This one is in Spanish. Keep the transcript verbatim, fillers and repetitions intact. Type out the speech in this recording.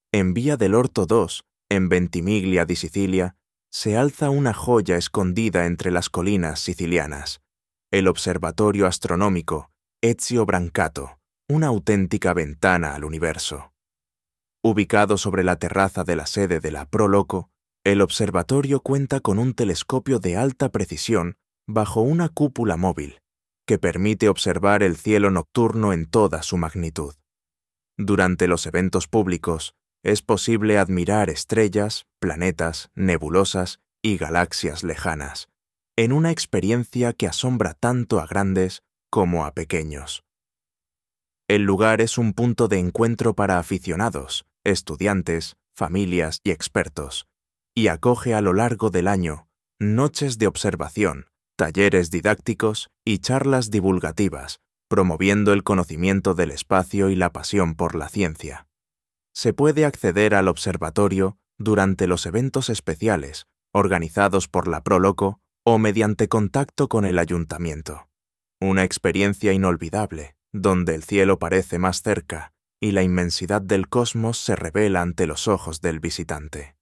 En Vía del Orto dos, en Ventimiglia di Sicilia, se alza una joya escondida entre las colinas sicilianas, el Observatorio Astronómico Ezio Brancato, una auténtica ventana al universo. Ubicado sobre la terraza de la sede de la Pro Loco, el observatorio cuenta con un telescopio de alta precisión bajo una cúpula móvil, que permite observar el cielo nocturno en toda su magnitud. Durante los eventos públicos, es posible admirar estrellas, planetas, nebulosas y galaxias lejanas, en una experiencia que asombra tanto a grandes como a pequeños. El lugar es un punto de encuentro para aficionados, estudiantes, familias y expertos, y acoge a lo largo del año noches de observación, talleres didácticos y charlas divulgativas, promoviendo el conocimiento del espacio y la pasión por la ciencia. Se puede acceder al observatorio durante los eventos especiales, organizados por la Pro Loco o mediante contacto con el ayuntamiento. Una experiencia inolvidable, donde el cielo parece más cerca y la inmensidad del cosmos se revela ante los ojos del visitante.